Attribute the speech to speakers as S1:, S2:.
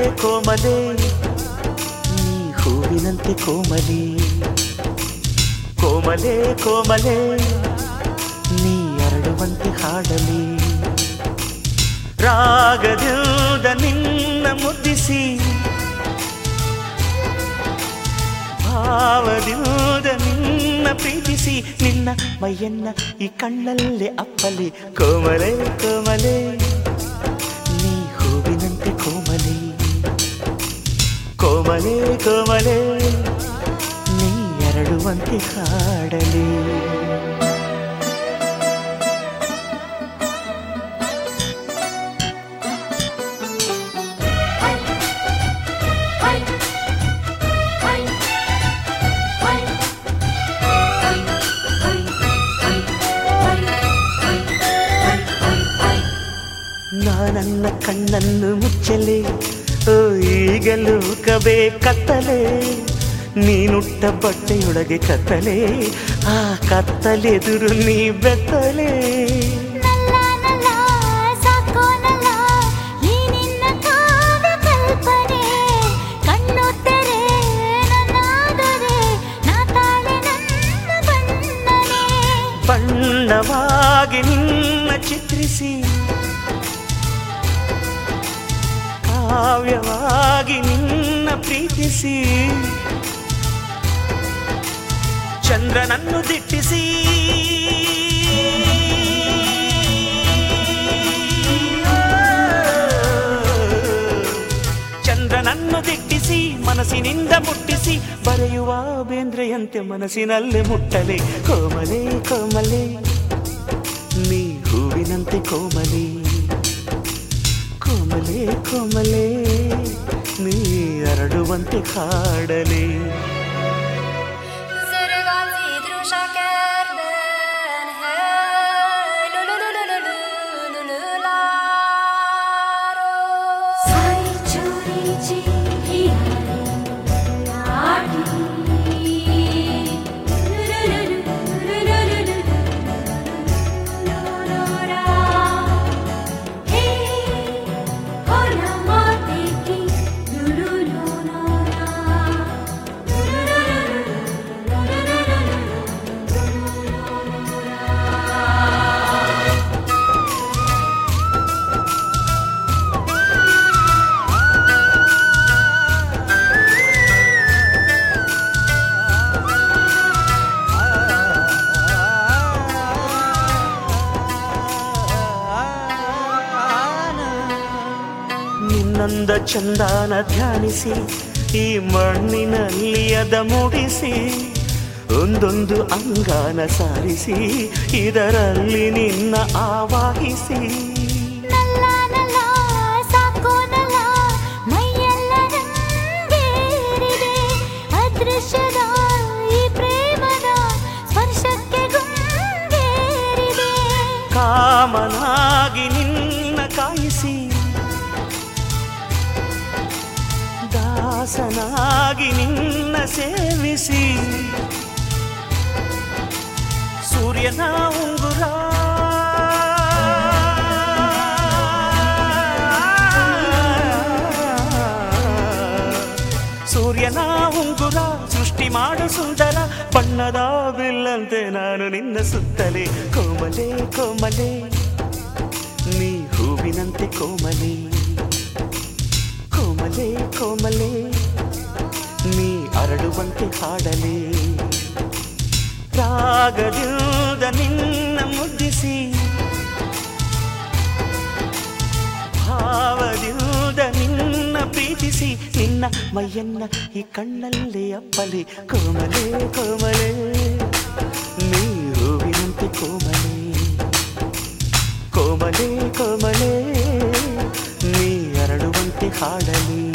S1: ಕೋಮಲೆ ನೀ ಹೂವಿನಂತೆ ಕೋಮಲಿ ಕೋಮಲೆ ಕೋಮಲೆ ನೀ ಅರಳುವಂತೆ ಹಾಡಲಿ ರಾಗದಿಂದ ನಿನ್ನ ಮುದ್ದಿಸಿ ಭಾವದಿಂದ ನಿನ್ನ ಪ್ರೀತಿಸಿ ನಿನ್ನ ಮೈಯನ್ನ ಈ ಕಣ್ಣಲ್ಲೇ ಅಪ್ಪಲಿ ಕೋಮಲೆ ಕೋಮಲೆ ನೀ ಹೂವಿನಂತೆ ಕೋಮಲಿ ಕೋಮಲೆ ಕೋಮಲೆ ನೀ ಅರಳುವಂತೆ ಹಾಡಲಿ ನನ್ನ ಕಣ್ಣನ್ನು ಮುಚ್ಚಲೆ ಈಗಲೂ ಕತ್ತಲೆ ನೀನುಟ್ಟ ಬಟ್ಟೆಯೊಳಗೆ ಕತ್ತಲೆ ಆ ಕತ್ತಲೆದುರು ನೀ ಬೆತ್ತಲೆ ಬಣ್ಣವಾಗಿ ನಿನ್ನ ಚಿತ್ರಿಸಿ ಕಾವ್ಯವಾಗಿ ನಿನ್ನ ಪ್ರೀತಿಸಿ ಚಂದ್ರನನ್ನು ದಿಟ್ಟಿಸಿ ಚಂದ್ರನನ್ನು ದಿಟ್ಟಿಸಿ ಮನಸ್ಸಿನಿಂದ ಮುಟ್ಟಿಸಿ ಬರೆಯುವ ಬೇಂದ್ರೆಯಂತೆ ಮನಸ್ಸಿನಲ್ಲೇ ಮುಟ್ಟಲೆ ಕೋಮಲೆ ಕೋಮಲೆ ನೀ ಹೂವಿನಂತೆ ಕೋಮಲಿ ಕೋಮಲೆ ಕೋಮಲೆ ನೀ ಅರಳುವಂತೆ ಹಾಡಲಿ ನಿನ್ನಂದ ಚಂದಾನ ಧ್ಯಾನಿಸಿ ಈ ಮಣ್ಣಿನಲ್ಲಿ ಅದ ಮೂಡಿಸಿ ಒಂದೊಂದು ಅಂಗಾನ ಸಾರಿಸಿ ಇದರಲ್ಲಿ ನಿನ್ನ ಆವಾಹಿಸಿ ಕಾಮನಾಗಿ ನಿನ್ನ ಕಾಯಿಸಿ ದಾಸನಾಗಿ ನಿನ್ನ ಸೇವಿಸಿ ಸೂರ್ಯನ ಉಂಗುರ ಸೂರ್ಯನ ಉಂಗುರ ಸೃಷ್ಟಿ ಮಾಡು ಸುಂದರ ಬಣ್ಣದ ಬಿಲ್ಲಂತೆ ನಾನು ನಿನ್ನ ಸುತ್ತಲೇ ಕೋಮಲೆ ಕೋಮಲೆ ನೀ ಹೂವಿನಂತೆ ಕೋಮಲಿ ಕೋಮಲೆ ಕೋಮಲೆ ನೀ ಅರಳುವಂತೆ ಹಾಡಲಿ ರಾಗದಿಂದ ನಿನ್ನ ಮುದ್ದಿಸಿ ಭಾವದಿಂದ ನಿನ್ನ ಪ್ರೀತಿಸಿ ನಿನ್ನ ಮೈಯನ್ನ ಈ ಕಣ್ಣಲ್ಲಿ ಅಪ್ಪಲಿ ಕೋಮಲೆ ಕೋಮಲೆ ನೀ ಹೂವಿನಂತೆ ಕೋಮಲೆ ಕೋಮಲೆ ಕೋಮಲೆ ನೀ ಅರಳುವಂತೆ ಹಾಡಲಿ